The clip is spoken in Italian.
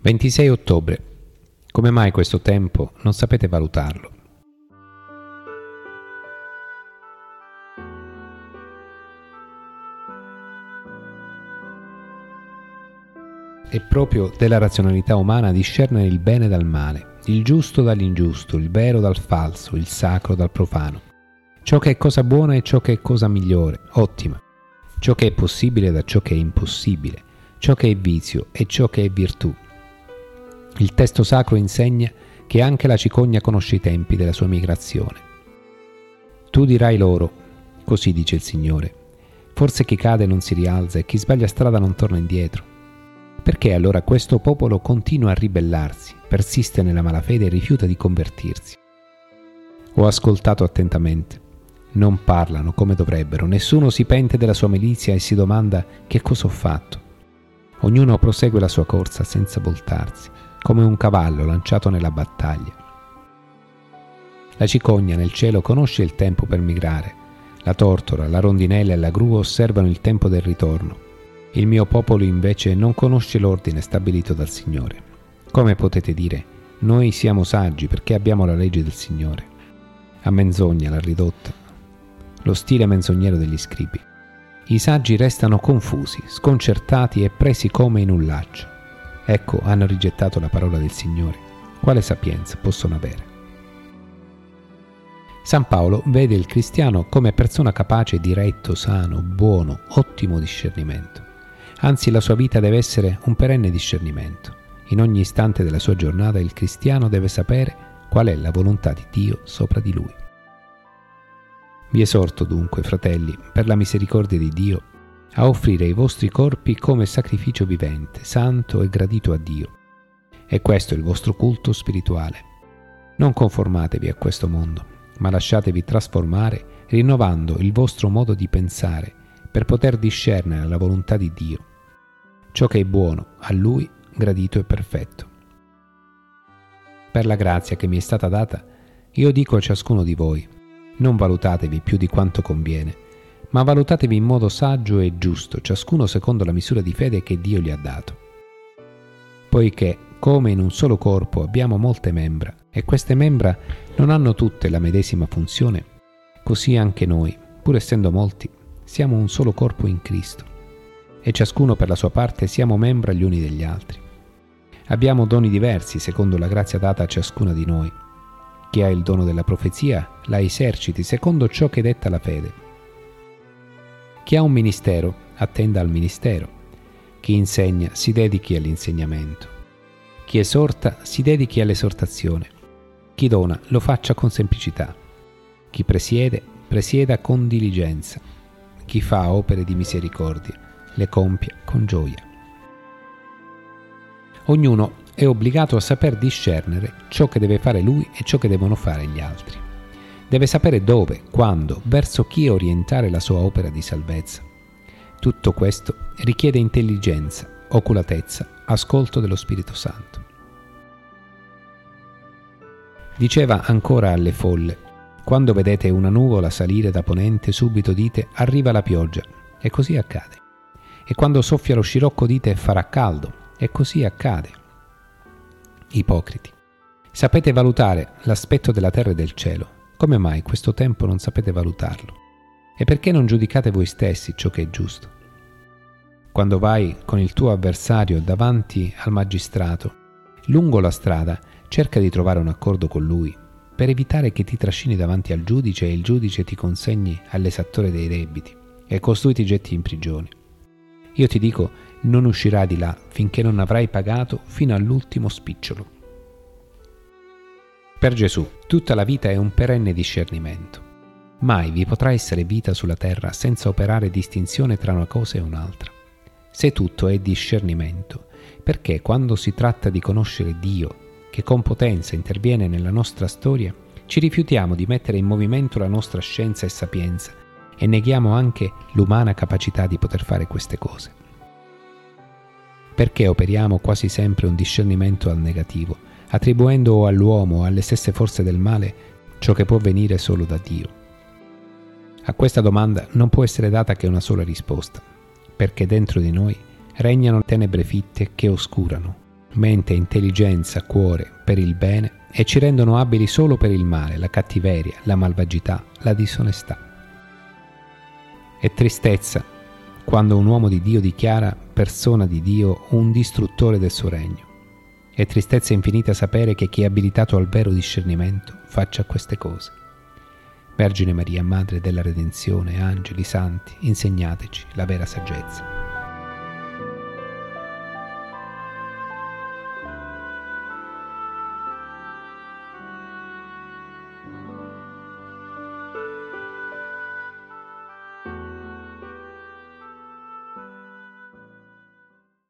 26 ottobre. Come mai questo tempo non sapete valutarlo? È proprio della razionalità umana discernere il bene dal male, il giusto dall'ingiusto, il vero dal falso, il sacro dal profano. Ciò che è cosa buona e ciò che è cosa migliore, ottima. Ciò che è possibile da ciò che è impossibile, ciò che è vizio e ciò che è virtù. Il testo sacro insegna che anche la cicogna conosce i tempi della sua migrazione. Tu dirai loro, così dice il Signore, forse chi cade non si rialza e chi sbaglia strada non torna indietro. Perché allora questo popolo continua a ribellarsi, persiste nella malafede e rifiuta di convertirsi? Ho ascoltato attentamente. Non parlano come dovrebbero, nessuno si pente della sua milizia e si domanda che cosa ho fatto. Ognuno prosegue la sua corsa senza voltarsi, come un cavallo lanciato nella battaglia. La cicogna nel cielo conosce il tempo per migrare. La tortora, la rondinella e la gru osservano il tempo del ritorno. Il mio popolo invece non conosce l'ordine stabilito dal Signore. Come potete dire, noi siamo saggi perché abbiamo la legge del Signore? A menzogna l'ha ridotta. Lo stile menzognero degli scribi. I saggi restano confusi, sconcertati e presi come in un laccio. Ecco, hanno rigettato la parola del Signore. Quale sapienza possono avere? San Paolo vede il cristiano come persona capace di retto, sano, buono, ottimo discernimento. Anzi, la sua vita deve essere un perenne discernimento. In ogni istante della sua giornata il cristiano deve sapere qual è la volontà di Dio sopra di lui. Vi esorto dunque, fratelli, per la misericordia di Dio, a offrire i vostri corpi come sacrificio vivente, santo e gradito a Dio. E questo è il vostro culto spirituale. Non conformatevi a questo mondo, ma lasciatevi trasformare rinnovando il vostro modo di pensare per poter discernere la volontà di Dio, ciò che è buono, a Lui gradito e perfetto. Per la grazia che mi è stata data, io dico a ciascuno di voi, non valutatevi più di quanto conviene, ma valutatevi in modo saggio e giusto, ciascuno secondo la misura di fede che Dio gli ha dato. Poiché, come in un solo corpo abbiamo molte membra, e queste membra non hanno tutte la medesima funzione, così anche noi, pur essendo molti, siamo un solo corpo in Cristo, e ciascuno per la sua parte siamo membra gli uni degli altri. Abbiamo doni diversi secondo la grazia data a ciascuna di noi. Chi ha il dono della profezia la eserciti secondo ciò che detta la fede. Chi ha un ministero attenda al ministero. Chi insegna si dedichi all'insegnamento. Chi esorta si dedichi all'esortazione. Chi dona lo faccia con semplicità. Chi presiede presieda con diligenza. Chi fa opere di misericordia le compia con gioia. Ognuno è obbligato a saper discernere ciò che deve fare lui e ciò che devono fare gli altri. Deve sapere dove, quando, verso chi orientare la sua opera di salvezza. Tutto questo richiede intelligenza, oculatezza, ascolto dello Spirito Santo. Diceva ancora alle folle, quando vedete una nuvola salire da ponente, subito dite arriva la pioggia, e così accade. E quando soffia lo scirocco dite farà caldo, e così accade. Ipocriti, sapete valutare l'aspetto della terra e del cielo. Come mai questo tempo non sapete valutarlo? E perché non giudicate voi stessi ciò che è giusto? Quando vai con il tuo avversario davanti al magistrato, lungo la strada cerca di trovare un accordo con lui, per evitare che ti trascini davanti al giudice e il giudice ti consegni all'esattore dei debiti e costui ti getti in prigione. Io ti dico, non uscirai di là finché non avrai pagato fino all'ultimo spicciolo. Per Gesù, tutta la vita è un perenne discernimento. Mai vi potrà essere vita sulla terra senza operare distinzione tra una cosa e un'altra. Se tutto è discernimento, perché quando si tratta di conoscere Dio, che con potenza interviene nella nostra storia, ci rifiutiamo di mettere in movimento la nostra scienza e sapienza e neghiamo anche l'umana capacità di poter fare queste cose? Perché operiamo quasi sempre un discernimento al negativo, attribuendo all'uomo o alle stesse forze del male ciò che può venire solo da Dio? A questa domanda non può essere data che una sola risposta, perché dentro di noi regnano tenebre fitte che oscurano, mente, intelligenza, cuore per il bene e ci rendono abili solo per il male, la cattiveria, la malvagità, la disonestà. È tristezza quando un uomo di Dio dichiara persona di Dio un distruttore del suo regno. È tristezza infinita sapere che chi è abilitato al vero discernimento faccia queste cose. Vergine Maria, Madre della Redenzione, angeli, santi, insegnateci la vera saggezza.